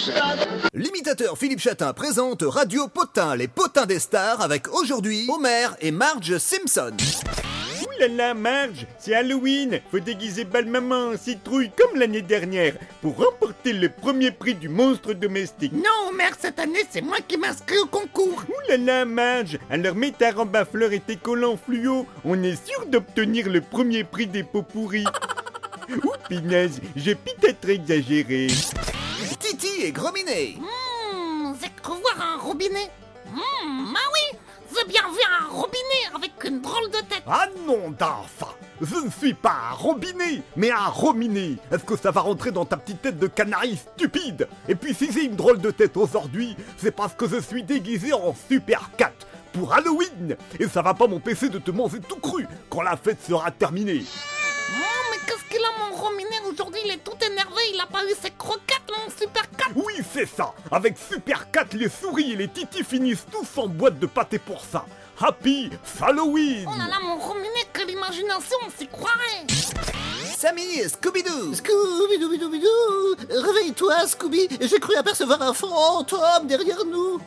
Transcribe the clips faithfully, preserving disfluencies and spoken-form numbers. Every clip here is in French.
L'imitateur Philippe Chatin présente Radio Potin, les potins des stars, avec aujourd'hui Homer et Marge Simpson. Ouh là là, Marge, c'est Halloween. Faut déguiser Belle-Maman en citrouille comme l'année dernière pour remporter le premier prix du monstre domestique. Non, Homer, cette année, c'est moi qui m'inscris au concours. Ouh là là, Marge, alors mets ta robe à fleurs et tes collants fluo. On est sûr d'obtenir le premier prix des pots pourris. Ouh, pinaise, j'ai peut-être exagéré. Titi et Grominet. Mmh, c'est que voir un robinet. Mmh, ah oui, j'ai bien vu un robinet avec une drôle de tête. Ah non, d'enfant, je ne suis pas un robinet, mais un rominet. Est-ce que ça va rentrer dans ta petite tête de canari stupide? Et puis si j'ai une drôle de tête aujourd'hui, c'est parce que je suis déguisé en Super Cat pour Halloween. Et ça va pas m'empêcher de te manger tout cru quand la fête sera terminée. Oh, mais qu'est-ce qu'il a, mon rominet? Aujourd'hui, il est tout énervé, il a pas eu ses croquettes, mon Super Cat. Oui, c'est ça. Avec Super Cat, les souris et les titis finissent tous en boîte de pâté pour ça. Happy Halloween. Oh là là, mon rominet, quelle imagination, on s'y croirait. Sammy et Scooby-Doo. Scooby-Doo, réveille-toi, Scooby. J'ai cru apercevoir un fantôme derrière nous.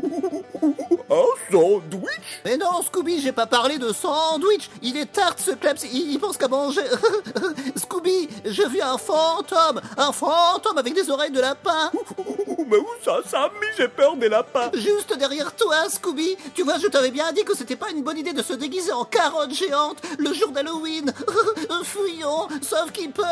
Un sandwich? Mais non, Scooby, j'ai pas parlé de sandwich. Il est tarte, ce Kleps. Il, il pense qu'à manger. Scooby, j'ai vu un fantôme. Un fantôme avec des oreilles de lapin. Mais où ça, Sammy? J'ai peur des lapins. Juste derrière toi, Scooby. Tu vois, je t'avais bien dit que c'était pas une bonne idée de se déguiser en carotte géante le jour d'Halloween. Fuyons, sauf qu'il peut.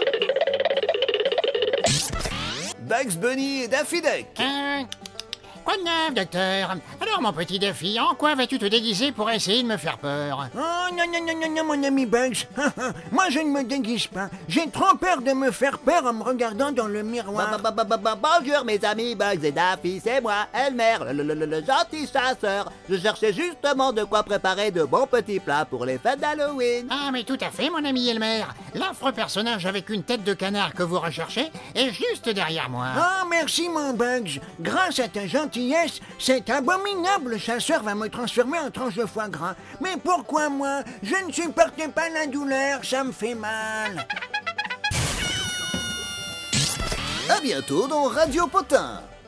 Bugs Bunny et Daffy Duck. Euh, quoi de neuf, docteur? Alors, mon petit Duffy, en quoi vas-tu te déguiser pour essayer de me faire peur? Oh non, non, non, non, non, mon ami Bugs. Moi, je ne me déguise pas. J'ai trop peur de me faire peur en me regardant dans le miroir. Ba- ba- ba- ba- ba- Bonjour mes amis Bugs et Daffy, c'est moi, Elmer, le, le- le- le gentil chasseur. Je cherchais justement de quoi préparer de bons petits plats pour les fêtes d'Halloween. Ah, mais tout à fait, mon ami Elmer. L'affreux personnage avec une tête de canard que vous recherchez est juste derrière moi. Oh, merci, mon Bugs. Grâce à ta gentillesse, cet abominable chasseur va me transformer en tranche de foie gras. Mais pourquoi moi? Je ne supporte pas la douleur, ça me fait mal. À bientôt dans Radio Potin.